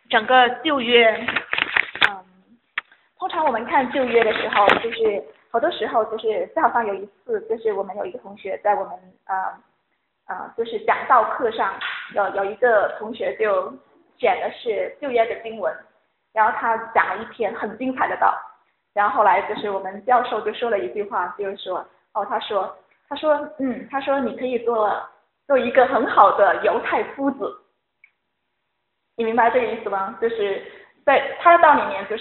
整个旧约，通常我们看旧约的时候，就是好多时候就好像有一次，就是我们有一个同学在我们就是讲道课上，有一个同学就选的是旧约的经文，然后他讲了一篇很精彩的道，然后后来就是我们教授就说了一句话，就是说，他说你可以做一个很好的犹太夫子，你明白这个意思吗？就是在他的道里面，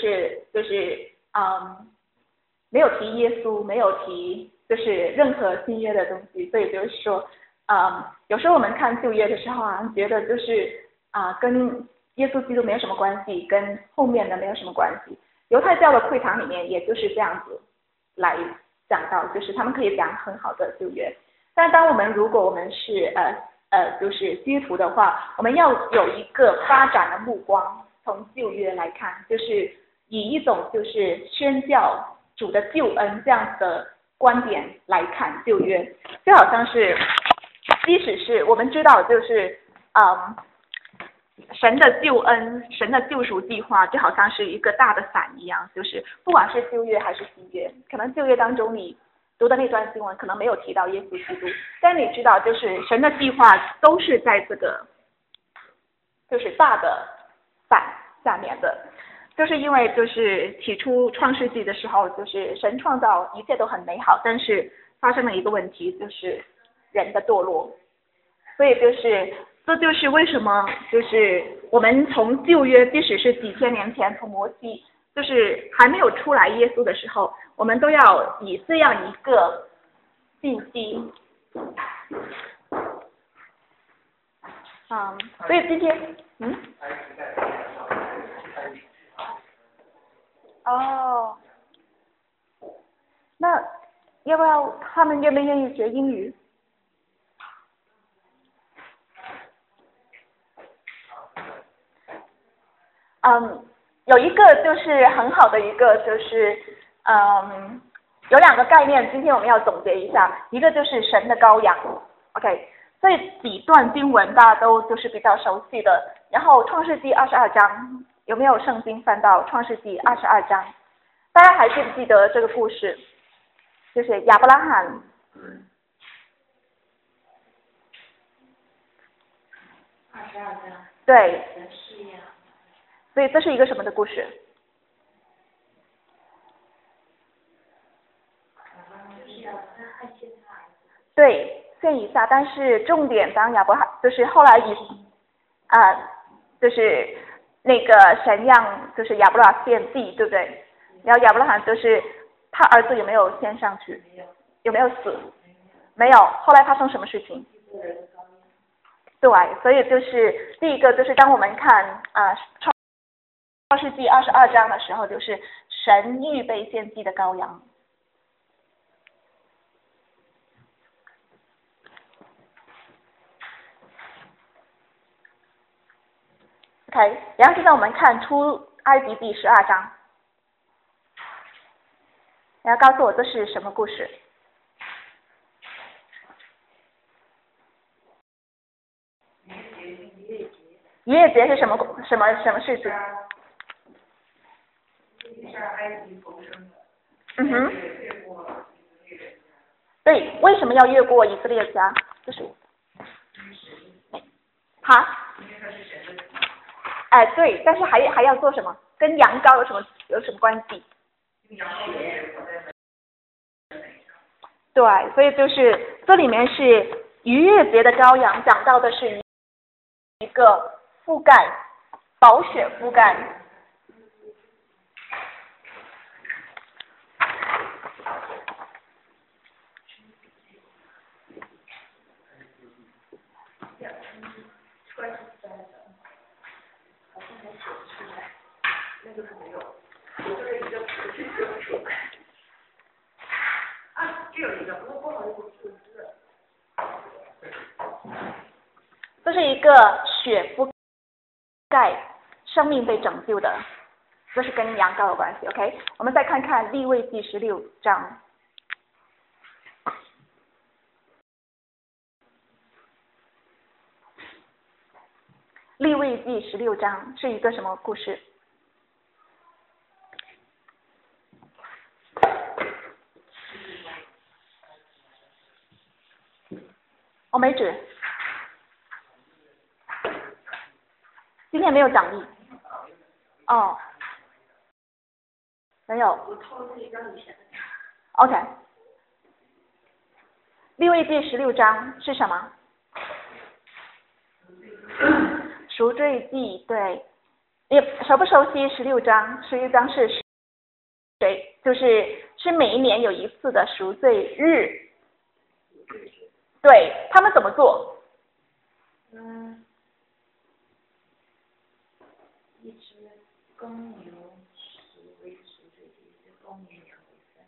没有提耶稣，没有提就是任何新约的东西，所以就是说，有时候我们看旧约的时候啊，觉得就是跟耶稣基督没有什么关系，跟后面的没有什么关系。犹太教的会堂里面也就是这样子来讲到，就是他们可以讲很好的旧约。但当如果我们是就是基督徒的话，我们要有一个发展的目光，从旧约来看，就是以一种就是宣教主的救恩这样的观点来看旧约，就好像是，即使是我们知道就是神的救恩，神的救赎计划就好像是一个大的伞一样，就是不管是旧约还是新约，可能旧约当中你读的那段经文可能没有提到耶稣基督，但你知道就是神的计划都是在这个就是大的伞下面的，就是因为就是起初创世纪的时候，就是神创造一切都很美好，但是发生了一个问题，就是人的堕落，所以这就是为什么就是我们从旧约，即使是几千年前从摩西就是还没有出来耶稣的时候，我们都要以这样一个信息，所以今天那要不要他们愿不愿意学英语？有一个就是很好的一个就是有两个概念，今天我们要总结一下，一个就是神的羔羊 ，OK， 这几段经文大家都就是比较熟悉的，然后创世纪22章，有没有圣经翻到创世纪22章？大家还记不记得这个故事？就是亚伯拉罕 22章。 对。所以这是一个什么的故事？对，献以撒，但是重点当亚伯拉罕就是后来就是那个神让就是亚伯拉罕献祭，对不对？然后亚伯拉罕就是他儿子有没有献上去？有没有死？没有。后来发生什么事情？对，所以就是第一个就是当我们看创世纪22章的时候，就是神预备献祭的羔羊。OK， 然后现在我们看出埃及第12章，然后告诉我这是什么故事？逾越节是什么事情？对，为什么要越过以色列家？这是对，但是还要做什么？跟羊羔有什么关系？对，所以就是这里面是逾越节的羔羊，讲到的是一个覆盖，宝血覆盖。这是一个血覆盖，生命被拯救的，这是跟羊羔有关系。OK， 我们再看看利未记16章。 利未记16章是一个什么故事？我没纸，今天没有讲义。哦，没有。OK， 利未记16章是什么？赎罪记，对。你熟不熟悉16章？16章是谁？是每一年有一次的赎罪日。对，他们怎么做？ 一只公牛为赎罪祭，一只公绵羊为分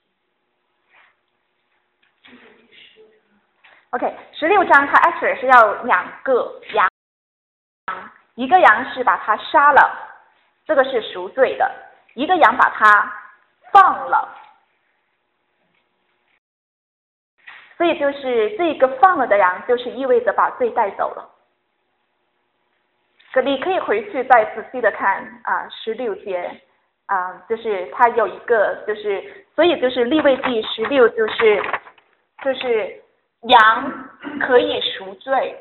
祭。 OK， 16章它 actually 是要2个羊，一个羊是把它杀了，这个是赎罪的；一个羊把它放了，所以就是这个放了的羊，就是意味着把罪带走了。你可以回去再仔细的看16节就是它有一个所以利未记16就是羊可以赎罪，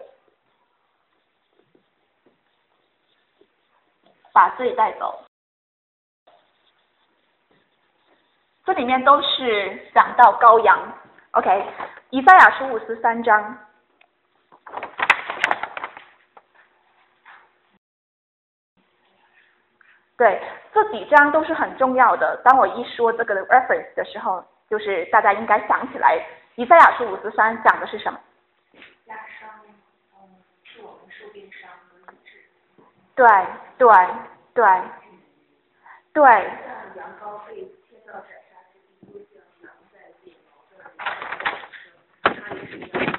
把罪带走。这里面都是讲到羔羊。OK， 以赛亚书53章。对，这几章都是很重要的。当我一说这个 reference 的时候，就是大家应该想起来，以赛亚书53讲的是什么？ 压伤，是我们受病伤和医治。 对对对对。 羊羔被贴到宰杀之地，又像羊在被毛的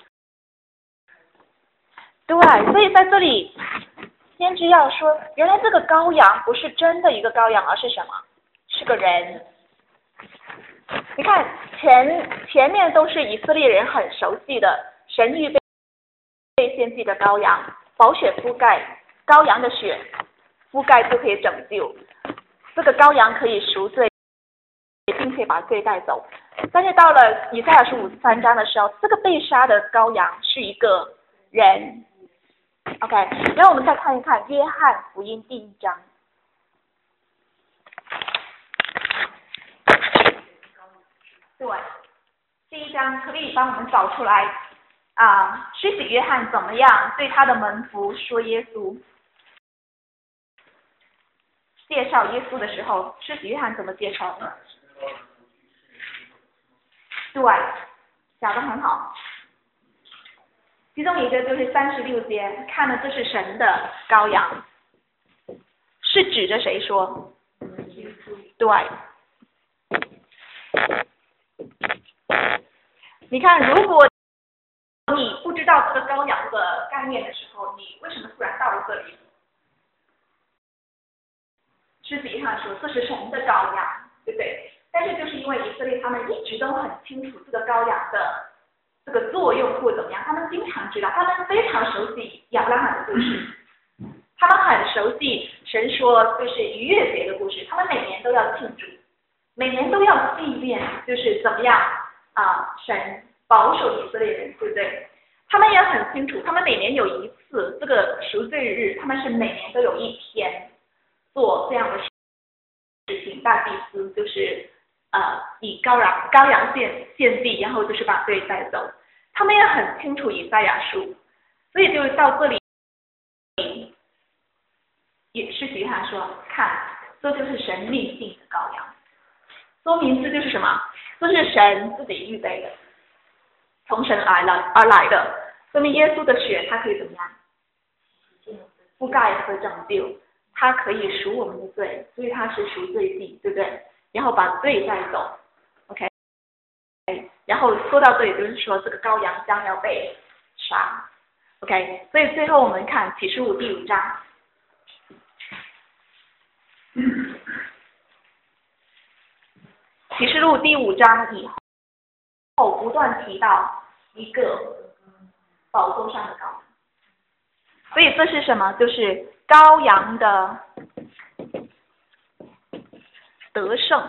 对，所以在这里先知要说，原来这个羔羊不是真的一个羔羊，而是什么？是个人。你看前面都是以色列人很熟悉的，神预备献祭的羔羊，宝血覆盖，羔羊的血覆盖就可以拯救，这个羔羊可以赎罪，并且把罪带走。但是到了以赛亚书53章的时候，这个被杀的羔羊是一个人。OK， 然后我们再看一看约翰福音第1章。对，第1章可以帮我们找出来施洗约翰怎么样对他的门徒说耶稣，介绍耶稣的时候，施洗约翰怎么介绍的？对，讲得很好。其中一个就是36节，看了这是神的羔羊，是指着谁说？对。你看，如果你不知道这个羔羊的概念的时候，你为什么突然到了这里？施洗约翰说这是神的羔羊，对不对？但是就是因为以色列他们一直都很清楚这个羔羊的这个作用或怎么样，他们经常知道，他们非常熟悉亚伯拉罕的故事，他们很熟悉神说就是逾越节的故事，他们每年都要庆祝，每年都要纪念，就是怎么样神保守以色列人，对不对？他们也很清楚，他们每年有一次这个赎罪日，他们是每年都有一天做这样的事情，大祭司就是以羔羊献祭，然后就是把罪带走。他们也很清楚以赛亚书，所以就到这里，也是约翰说，看，这就是神命定的羔羊，说明这就是什么？这是神自己预备的，从神而来的，说明耶稣的血，它可以怎么样？覆盖和拯救，它可以赎我们的罪，所以它是赎罪祭，对不对？然后把罪带走 ，OK。然后说到这里，就是说这个羔羊将要被杀 ，OK。所以最后我们看启示录第5章。启示录第5章以后不断提到一个宝座上的羔羊。 所以这是什么？就是羔羊的得胜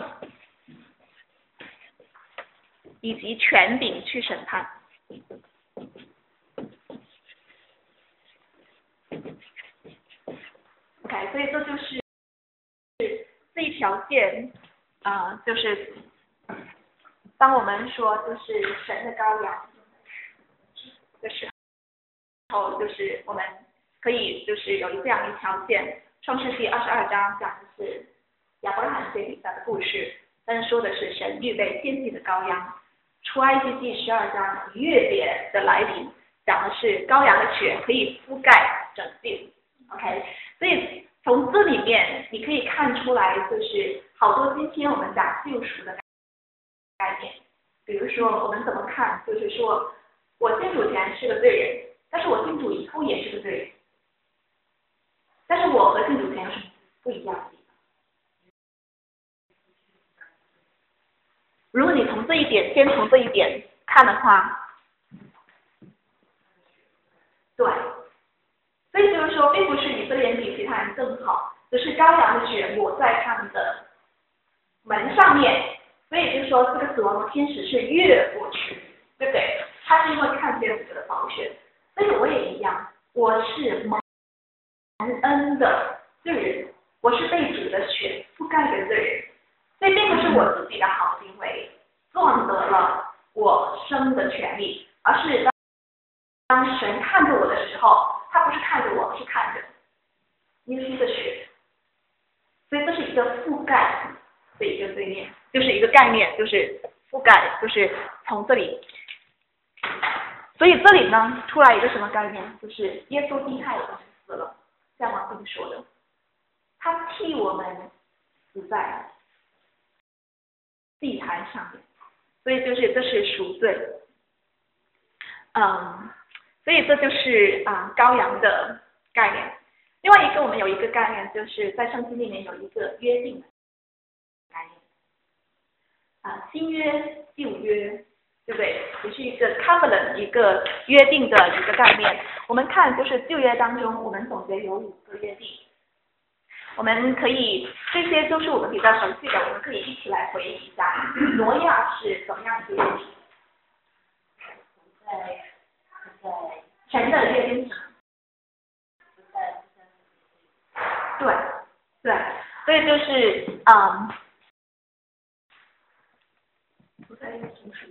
以及权柄去审判。OK， 所以这就是这一条线就是当我们说就是神的羔羊的时候，就是我们可以就是有这样一条线。创世纪22章讲的是亚伯拉罕对以撒的故事，但是说的是神预备先进的羔羊。出埃及记12章月别的来临，讲的是羔羊的血可以覆盖整地。OK， 所以从这里面你可以看出来，就是好多今天我们讲救赎的概念。比如说我们怎么看，就是说我信主前是个罪人，但是我信主以后也是个罪人，但是我和信主前有什么不一样的地方？如果你从这一点，先从这一点看的话，对，所以就是说，并不是以色列人比其他人更好，只是羔羊的血抹在他们的门上面，所以就是说，这个死亡的天使是越过去，对不对？他是因为看见主的宝血，所以我也一样，我是蒙恩的罪人，我是被主的血覆盖的罪人，所以并不是我自己的好行为赚得了我生的权利，而是当神看着我的时候，他不是看着我，是看着耶稣的血，所以这是一个覆盖的一个对面，就是一个概念，就是覆盖，就是从这里，所以这里呢出来一个什么概念，就是耶稣替代我们死了，像王斌说的，他替我们死在祭坛上面，所以就是这是赎罪，所以这就是羔羊的概念。另外一个我们有一个概念，就是在圣经里面有一个约定的概念，新约旧约，对不对？也是一个 covenant 一个约定的一个概念。我们看就是旧约当中，我们总结有5个约定，我们可以这些都是我们比较熟悉的，我们可以一起来回忆一下。挪亚是怎么样的约定？神的约定。对，所以就是不再用洪水，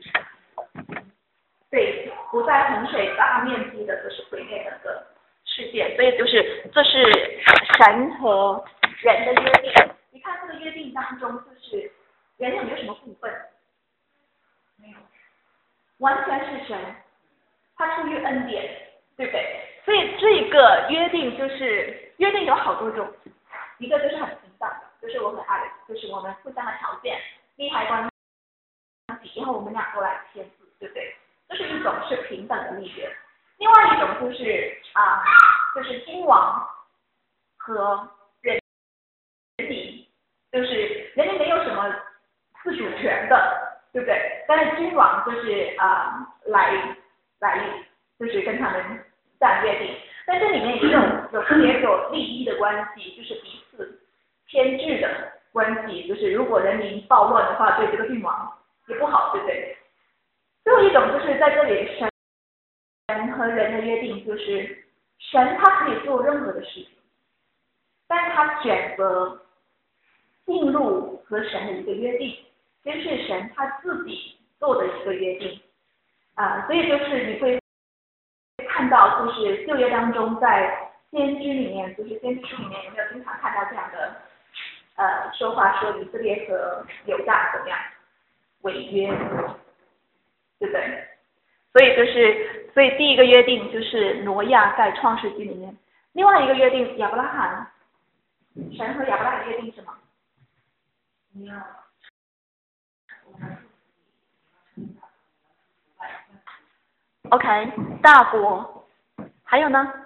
对，不在洪水大面积的就是毁灭整个世界，所以就是这是神和人的约定。你看这个约定当中，就是人有没有什么部分？没有，完全是神，他出于恩典，对不对？所以这个约定就是约定有好多种，一个就是很平等的，就是我很爱，就是我们互相的条件、利害关系，然后我们俩都来签字，对不对？这是一种是平等的立约。另外一种就是就是君王和人民，就是人民没有什么自主权的，对不对？但是君王就是来就是跟他们下约定，但这里面也有特别有利益的关系，就是彼此牵制的关系，就是如果人民暴乱的话，对这个君王也不好，对不对？最后一种就是在这里神和人的约定，就是神他可以做任何的事情，但是他选择进入和神的一个约定，这是神他自己做的一个约定所以就是你会看到，就是旧约当中在先知里面，就是先知书里面有没有经常看到这样的说话，说以色列和犹大怎么样违约，对不对？所以第一个约定就是挪亚在创世纪里面，另外一个约定亚伯拉罕，神和亚伯拉罕约定什么？OK， 大国，还有呢？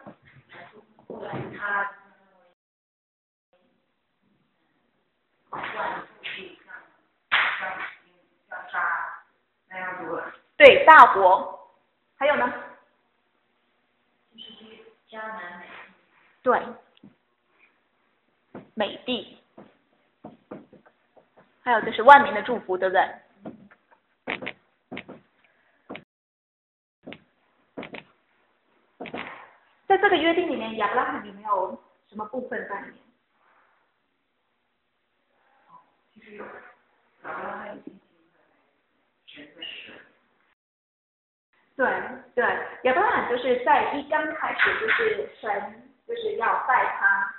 对，大国，还有呢？ 就是迦南美对，美地，还有就是万民的祝福，对不对？在这个约定里面，亚伯拉罕有没有什么部分在里面？ 其实有，亚伯拉罕有信心的， 对对，亚伯拉罕就是在一刚开始就是神就是要带他，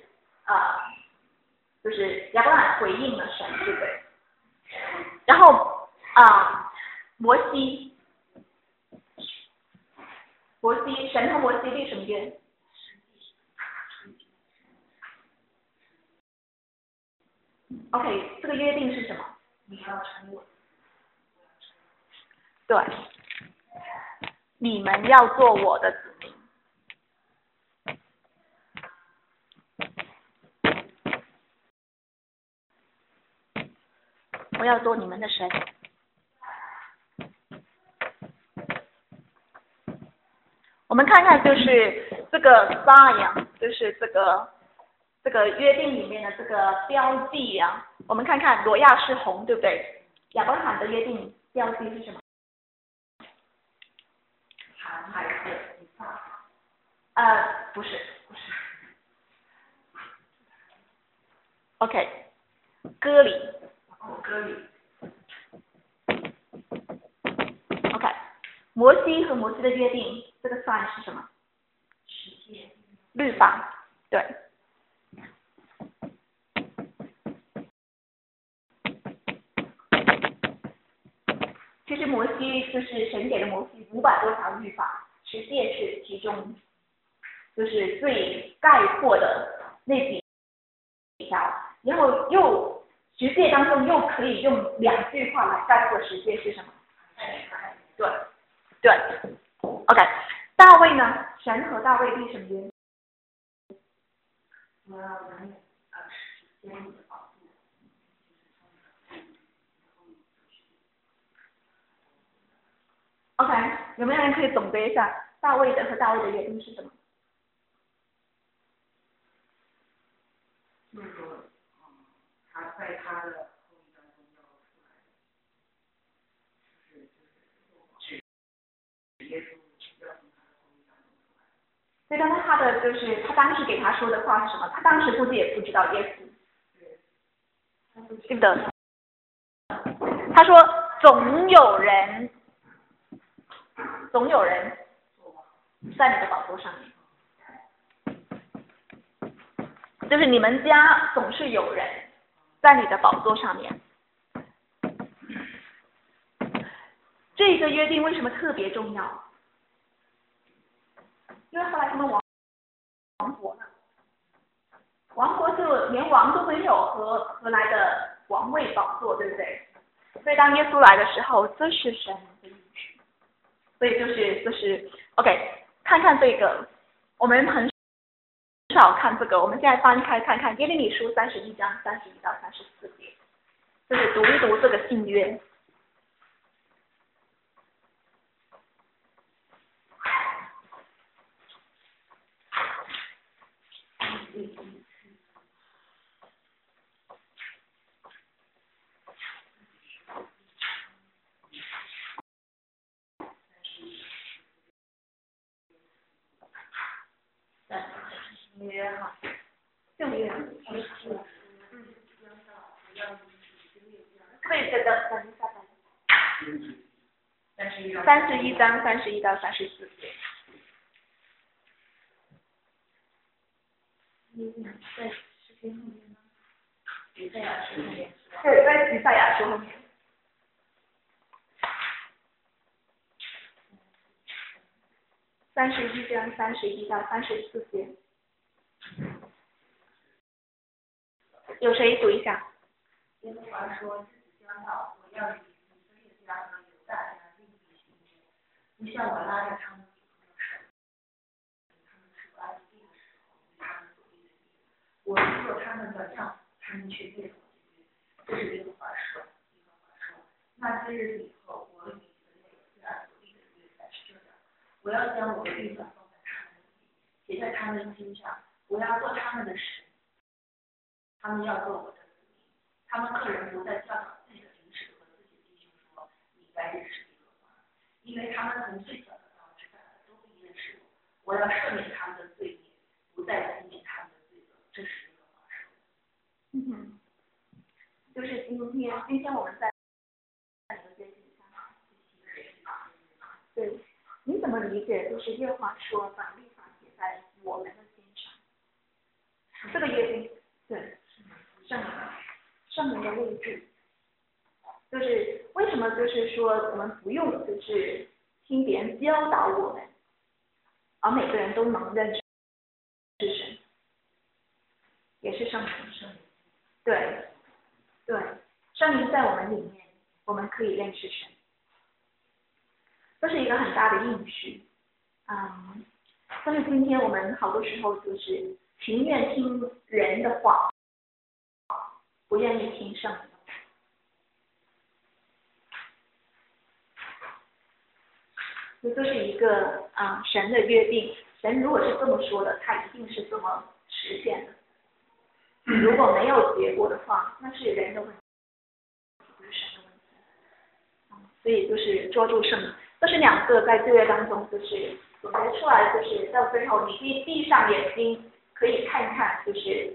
就是亚伯拉罕回应了神，对不对？然后摩西，神和摩西立什么约？OK， 这个约定是什么？ 你要成我。 对，你们要做我的子民。我要做你们的神。我们看看，就是这个 sign，就是这个约定里面的这个标记啊。我们看看，挪亚是红，对不对？亚伯拉罕的约定标记是什么？ 含孩子一发。 不是。OK， 割礼。 割礼。 OK， 摩西和摩西的约定，这个 sign 是什么？ 实践。 律法，对。其实摩西就是神给了摩西500多条律法，实践是其中就是最概括的那几条，然后又实践当中又可以用2句话来概括实践是什么？对 ，OK， 大卫呢？神和大卫立什么约？ 我要永远实现你的保护。 OK， 有没有人可以总结一下大卫的和大卫的约定是什么？ 就是说，他在他的后裔当中要出来，就是耶稣要从他的后裔当中出来。 所以刚才他的就是他当时给他说的话是什么？他当时估计也不知道耶稣，记不得？他说总有人在你的宝座上面，就是你们家总是有人在你的宝座上面。这个约定为什么特别重要？因为后来他们亡国了，亡国就连王都没有，何来的王位宝座，对不对？所以当耶稣来的时候，这是神的应许。所以就是 OK， 看看这个，我们很少看这个，我们现在翻开看看耶利米书31章31到34节，就是读一读这个信约。约哈，正约，对，等一下。31章31到34节。在诗篇后面吗？以赛亚书后面。对，在以赛亚书后面。31章31到34节。有谁读一下？ 耶和华说：“日子将到，我要与以色列家和犹大家另立新约，不像我拉着他们祖宗的手，他们出埃及地的时候为他们所立的约。我做他们的杖，他们却背了我的约。”这是耶和华说。耶和华说：“那些日子以后，我与以色列家所立的约乃是这样：我要将我的律法放在他们里，写在他们心上。 我要做他们的神，他们要做我的子民。他们个人不再教导自己的邻舍和自己的弟兄说，你该认识耶和华，因为他们从最小的到至大的都不认识我。我要赦免他们的罪孽，不再纪念他们的罪恶。这是耶和华说的。 就是今天我们在哪个约定上？对，你怎么理解？就是耶和华说把律法写在我们的心上，这个约定，对，圣灵的位置，就是为什么就是说我们不用就是听别人教导我们，而每个人都能认识神，也是圣灵，对，圣灵在我们里面，我们可以认识神，这是一个很大的应许，但是今天我们好多时候就是情愿听人的话，不愿意听圣灵的话。这是一个神的约定，神如果是这么说的，他一定是这么实现的。如果没有结果的话，那是人的问题，不是神的问题。所以就是捉住圣灵，这是两个在旧约当中就是总结出来，就是到最后你可以闭上眼睛，可以看看，就是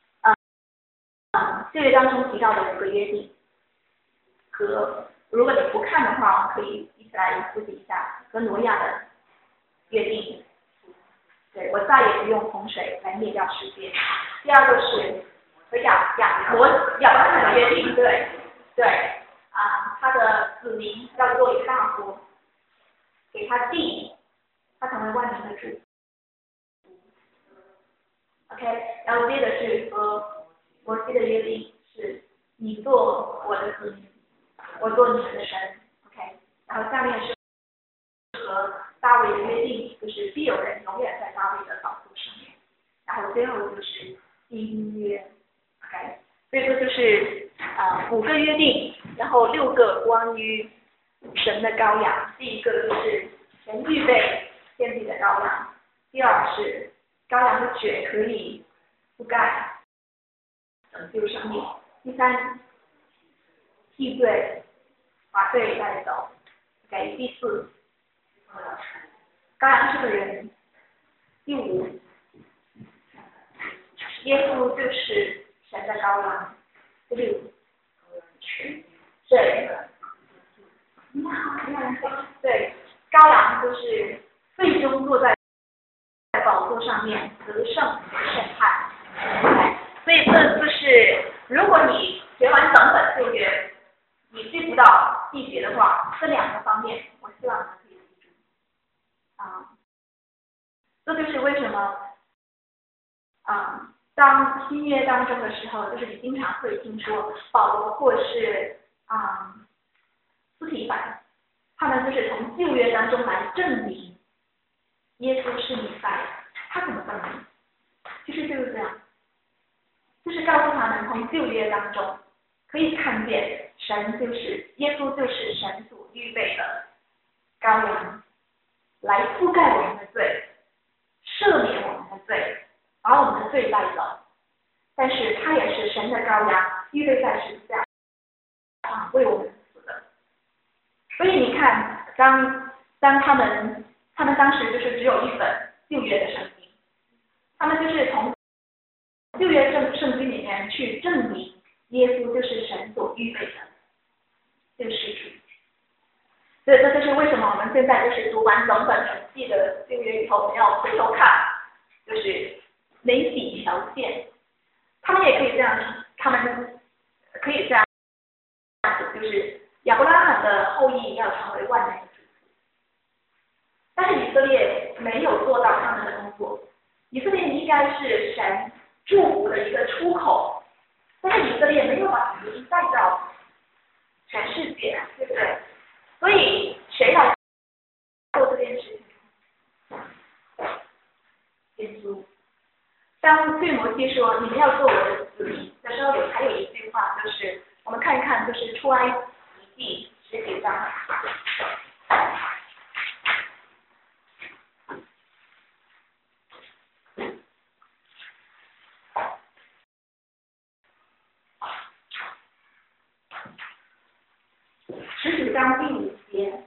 旧约当中提到的5个约定，和如果你不看的话，可以一起来复习一下和挪亚的约定。对，我再也不用洪水来灭掉世界。第二个是和亚伯拉罕的约定，对，他的子民要做一个大国，给他地，他成为万民的主。OK， 然后接着是和摩西的约定是，你做我的子民，我做你们的神。OK， 然后下面是和大卫的约定，就是必有人永远在大卫的宝座上面。然后最后就是新约 ，OK， 所以说就是5个约定，然后6个关于神的羔羊。第一个就是神预备献祭的羔羊，第二是羔羊的血可以覆盖拯救生命，第三替罪把罪带走 ，OK， 第4羔羊是个人，第5耶稣就是神的羔羊，第6对，羔羊就是最终坐在宝座上面得胜和审判。所以这就是如果你学完整本旧约，你记不到细节的话，这2个方面我希望你可以记住。这就是为什么当新约当中的时候，就是你经常会听说保罗或是司提反，他们就是从旧约当中来证明耶稣是弥赛亚。他怎么证明？就是这样，就是告诉他们从旧约当中可以看见神就是耶稣就是神所预备的羔羊，来覆盖我们的罪，赦免我们的罪，把我们的罪带走。但是他也是神的羔羊，预备在十字架上为我们死的。所以你看，当他们当时就是只有一本旧约的圣经，他们就是从旧约圣经里面去证明耶稣就是神所预备的这个施主。所以这就是为什么我们现在就是读完整本很细的旧约以后，我们要回头看，就是每几条线。他们也可以这样，他们可以这样，就是亚伯拉罕的后裔要成为万民的主仆。但是以色列没有做到他们的工作，以色列应该是神祝福的一个出口，但是以色列没有把福音带到全世界，对不对？所以谁来做这件事情？耶稣。当对摩西说你们要做我的子民的时候，还有一句话，就是我们看一看，就是出埃及记10几章。 19章第5节，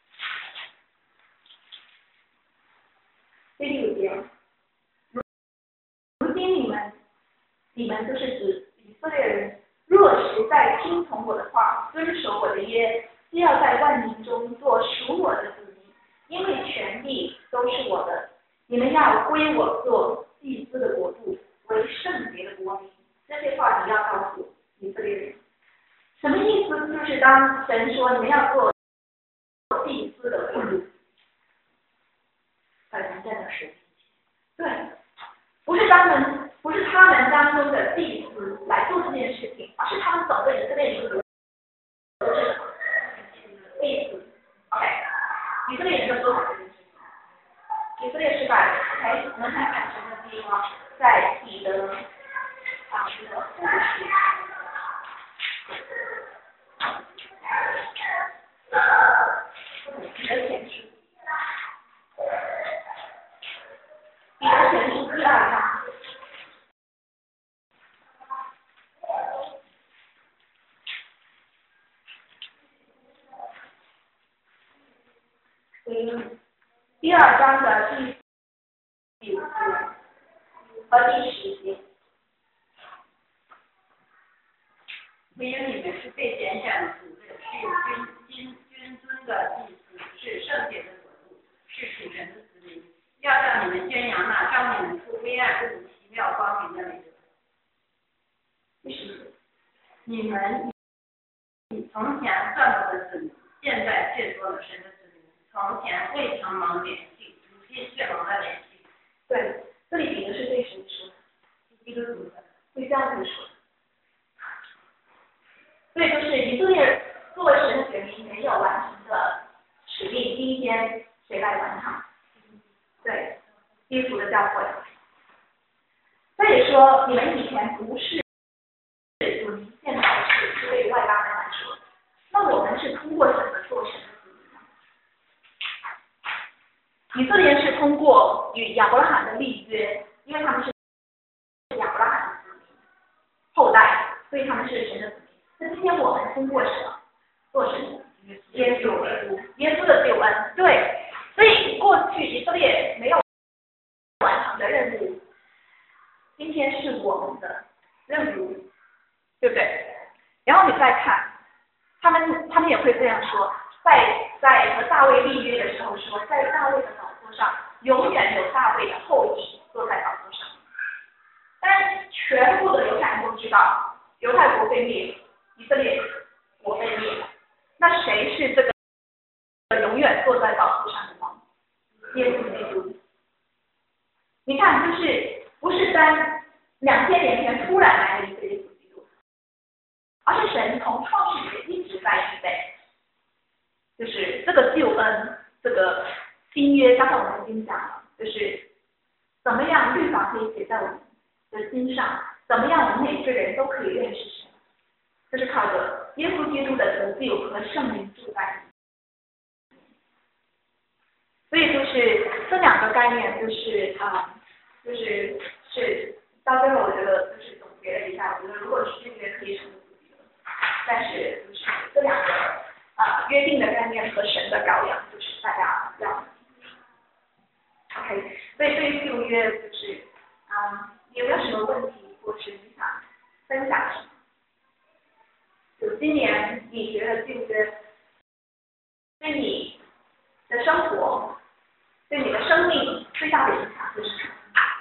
第6节，如今你们就是指以色列人，若实在听从我的话，遵守我的约，就要在万民中做属我的子民，因为全地都是我的，你们要归我做祭司的国度，为圣洁的国民。这些话你要告诉以色列人，什么意思？就是当神说你们要做祭司的国度，很难在那时。对，不是他们当中的祭司来做这件事情，而是他们整个以色列人的祭司。OK， 以色列人就做好这件事情，以色列失败了。OK， 我们看看神的计划在彼得的后书。彼得前书第2章。第2章的第5节和第10节。 唯有你们是被拣选的族类，是有君尊的祭司，是圣洁的国度，是属神的子民。要向你们宣扬那照你们出黑暗入奇妙光明的美德。你们从前算我的子民，现在却做了神的子民。从前未曾蒙怜恤，如今却蒙了怜恤。 对，这里比的是对谁说的？基督徒的，对教会说的。所以就是以色列作为神的选民没有完成的使命，第一天谁来完成？对，基督的教会。所以说你们以前不是子民，现在是对外邦人来说，那我们是通过什么做神的子民呢？以色列是通过与亚伯拉罕的立约，因为他们是亚伯拉罕的子民后代，所以他们是神的子民。那今天我们通过什么做什么？耶稣的救恩。对，所以过去以色列没有完成的任务，今天是我们的任务，对不对？然后你再看，他们也会这样说，在和大卫立约的时候说，在大卫的宝座上永远有大卫的后裔坐在宝座上。但是全部的犹太人都知道，犹太国被灭，以色列国被灭了，那谁是这个永远坐在宝座上的王？耶稣基督。你看，就是不是在2000年前突然来的一个耶稣基督，而是神从创世节一直在预备，就是这个救恩，这个新约，刚才我们已经讲了，就是怎么样律法可以写在我们的心上，怎么样我们每个人都可以认识神。这是靠着耶稣基督的得救和圣灵住在里面。所以就是这两个概念，就是到最后我觉得就是总结了一下，我觉得如果是这个可以成为主题的，但是就是这两个约定的概念和神的羔羊，就是大家要 OK。所以对于旧约就是有没有什么问题，或是你想分享什么？就今年你觉得旧约对你的生活、对你的生命最大的影响是什么？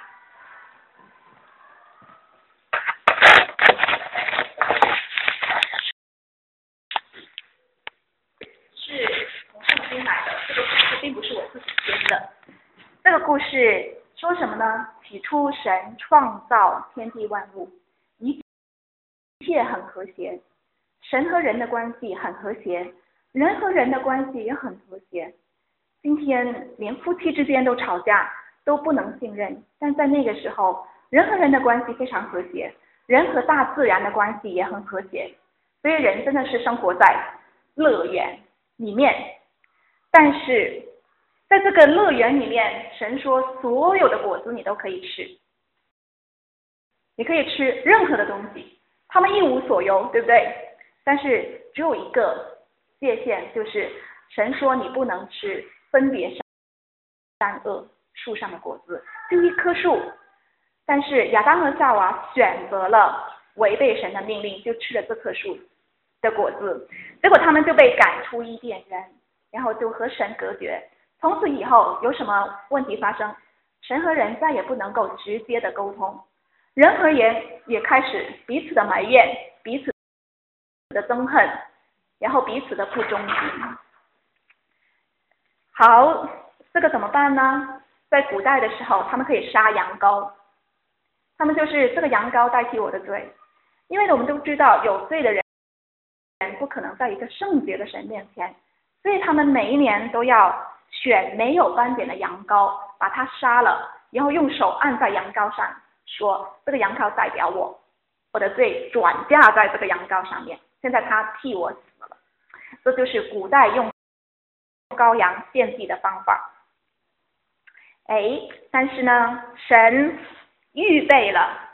是从圣经来的，这个故事并不是我自己编的。这个故事说什么呢？起初神创造天地万物，一切很和谐。神和人的关系很和谐，人和人的关系也很和谐。今天连夫妻之间都吵架，都不能信任，但在那个时候，人和人的关系非常和谐，人和大自然的关系也很和谐。所以人真的是生活在乐园里面。但是在这个乐园里面，神说所有的果子你都可以吃，你可以吃任何的东西，他们一无所有，对不对？但是只有一个界限，就是神说你不能吃分别善恶树上的果子，就一棵树。但是亚当和夏娃选择了违背神的命令，就吃了这棵树的果子，结果他们就被赶出伊甸园，然后就和神隔绝。从此以后有什么问题发生，神和人再也不能够直接的沟通，人和人也开始彼此的埋怨，彼此的憎恨，然后彼此的不忠心。好，这个怎么办呢？在古代的时候，他们可以杀羊羔，他们就是这个羊羔代替我的罪，因为我们都知道有罪的人不可能在一个圣洁的神面前，所以他们每一年都要选没有斑点的羊羔，把它杀了，然后用手按在羊羔上，说这个羊羔代表我的罪转嫁在这个羊羔上面，现在他替我死了。这就是古代用羔羊献祭的方法。但是呢，神预备了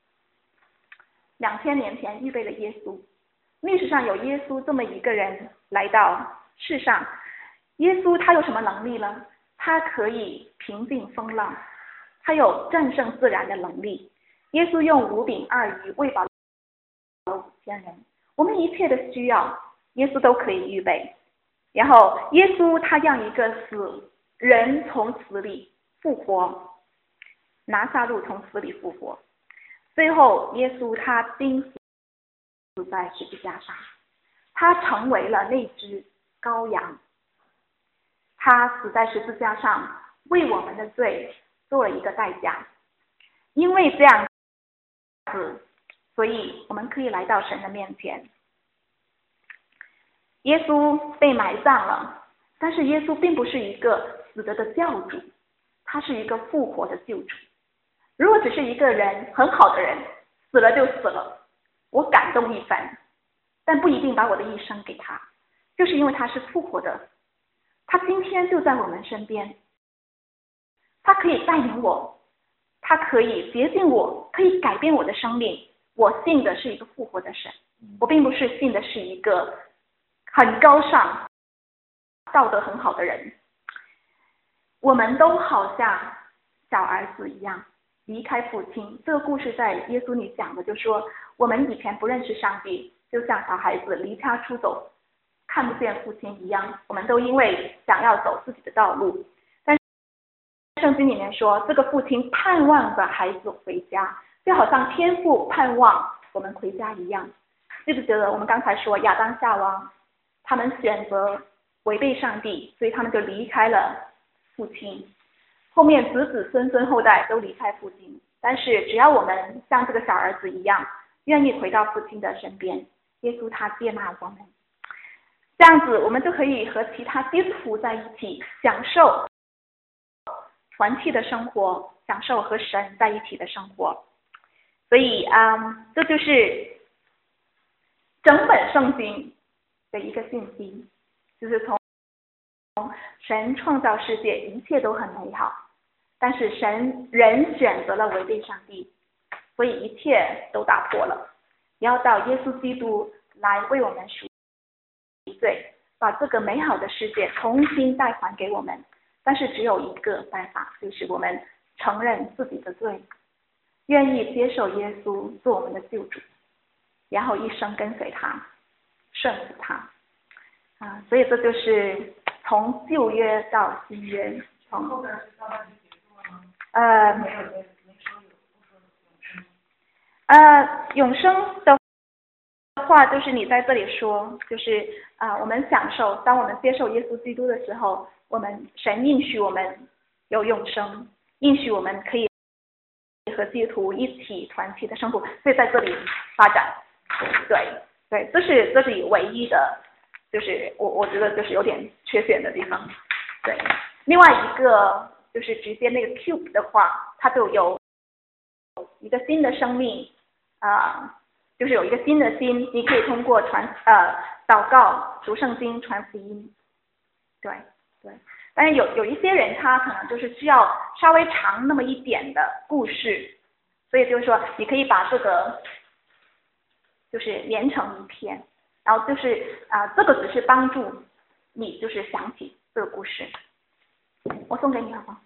2000年前预备了耶稣，历史上有耶稣这么一个人来到世上。耶稣他有什么能力呢？他可以平静风浪，他有战胜自然的能力。耶稣用5饼2鱼喂饱了5000人，我们一切的需要耶稣都可以预备。然后耶稣他让一个死人从死里复活，拿撒路从死里复活，最后耶稣他钉死在十字架上，他成为了那只羔羊，他死在十字架上为我们的罪做了一个代价。因为这样子，所以我们可以来到神的面前。耶稣被埋葬了，但是耶稣并不是一个死了的教主，他是一个复活的救主。如果只是一个人很好的人，死了就死了，我感动一番，但不一定把我的一生给他，就是因为他是复活的，他今天就在我们身边，他可以带领我，他可以洁净我，可以改变我的生命。我信的是一个复活的神，我并不是信的是一个很高尚道德很好的人。我们都好像小儿子一样离开父亲，这个故事在耶稣里讲的，就说我们以前不认识上帝，就像小孩子离家出走看不见父亲一样，我们都因为想要走自己的道路。但是圣经里面说，这个父亲盼望着孩子回家，就好像天父盼望我们回家一样。记不记得我们刚才说亚当夏娃他们选择违背上帝，所以他们就离开了父亲，后面子子孙孙后代都离开父亲。但是只要我们像这个小儿子一样愿意回到父亲的身边，耶稣他接纳我们，这样子我们就可以和其他基督徒在一起享受团契的生活，享受和神在一起的生活。所以这就是整本圣经的一个信息，就是从神创造世界一切都很美好，但是人选择了违背上帝，所以一切都打破了。要到耶稣基督来为我们赎罪，把这个美好的世界重新再还给我们。但是只有一个办法，就是我们承认自己的罪，愿意接受耶稣做我们的救主，然后一生跟随他，顺服他。所以这就是从旧约到新约，从后边是到那里结束了吗？没说永生的话就是你在这里说，就是我们享受，当我们接受耶稣基督的时候，我们神应许我们有永生，应许我们可以和基督徒一起团契的生活，所以在这里发展。对，这是这里唯一的，就是我觉得就是有点缺陷的地方。对，另外一个就是直接那个 cube 的话，它就有一个新的生命，就是有一个新的心，你可以通过祷告、读圣经、传福音。对，但是有一些人他可能就是需要稍微长那么一点的故事，所以就是说你可以把这个就是连成一篇， 然后就是这个只是帮助你就是想起这个故事。我送给你好不好？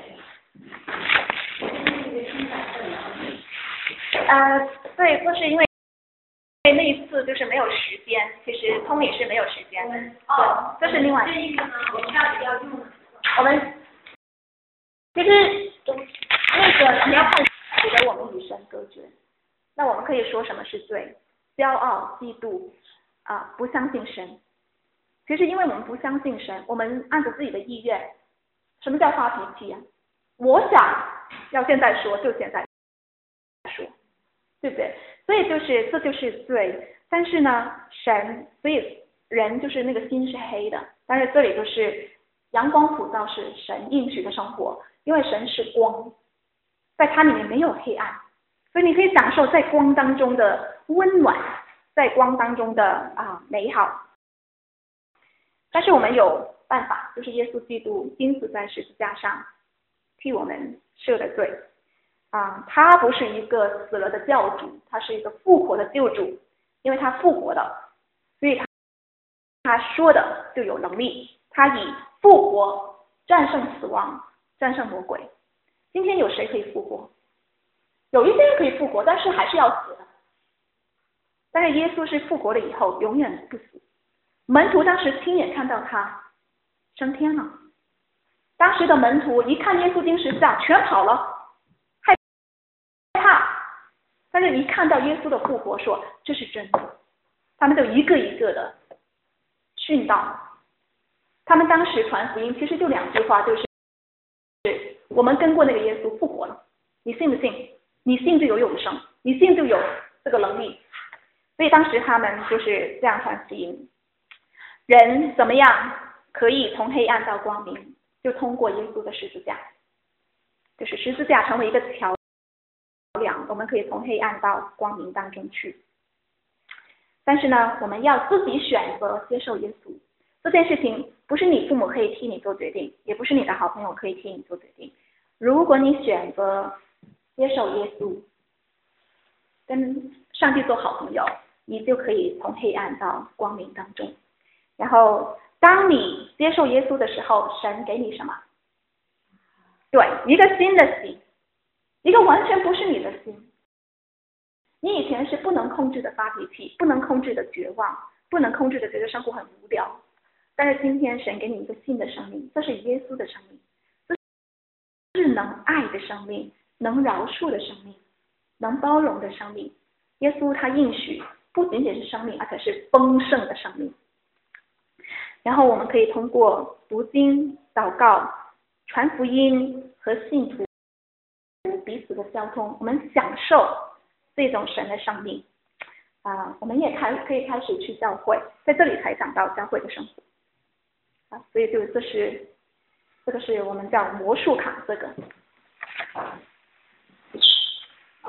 对，就是因为那一次就是没有时间，其实通灵是没有时间的。这是另外。 这一个呢，我们到底要用？ 我们其实那个你要看使得我们与神隔绝，那我们可以说什么是罪？骄傲、嫉妒不相信神。其实因为我们不相信神，我们按着自己的意愿。什么叫发脾气啊？我想要现在说就现在说，对不对？所以这就是罪。但是呢，所以人就是那个心是黑的，但是这里就是阳光普照是神应许的生活，因为神是光，在它里面没有黑暗，所以你可以享受在光当中的温暖，在光当中的美好。但是我们有办法，就是耶稣基督钉死在十字架上，替我们赦了罪。他不是一个死了的教主，他是一个复活的救主，因为他复活了，所以他说的就有能力，他以复活战胜死亡，战胜魔鬼。今天有谁可以复活？有一些人可以复活，但是还是要死的。但是耶稣是复活了以后永远不死。门徒当时亲眼看到他升天了，当时的门徒一看耶稣钉十字架全跑了，害怕，但是一看到耶稣的复活说这是真的，他们就一个一个的殉道。他们当时传福音其实就2句话，就是我们跟过那个耶稣复活了，你信不信？你信就有永生，你信就有这个能力。所以当时他们就是这样传福音。人怎么样可以从黑暗到光明？就通过耶稣的十字架，就是十字架成为一个桥梁，我们可以从黑暗到光明当中去。但是呢，我们要自己选择接受耶稣。这件事情不是你父母可以替你做决定，也不是你的好朋友可以替你做决定。如果你选择接受耶稣，跟上帝做好朋友，你就可以从黑暗到光明当中。然后当你接受耶稣的时候，神给你什么？对，一个新的心，一个完全不是你的心。你以前是不能控制的发脾气，不能控制的绝望，不能控制的觉得生活很无聊。但是今天神给你一个新的生命，这是耶稣的生命，这是能爱的生命，能饶恕的生命，能包容的生命。耶稣他应许不仅仅是生命，而且是丰盛的生命。然后我们可以通过读经、祷告、传福音和信徒彼此的交通，我们享受这种神的生命。我们也可以开始去教会，在这里才讲到教会的生活。所以这个是我们叫魔术卡这个。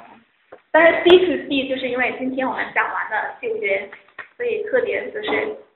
但是 C to C 就是因为今天我们讲完了旧约，所以特别就是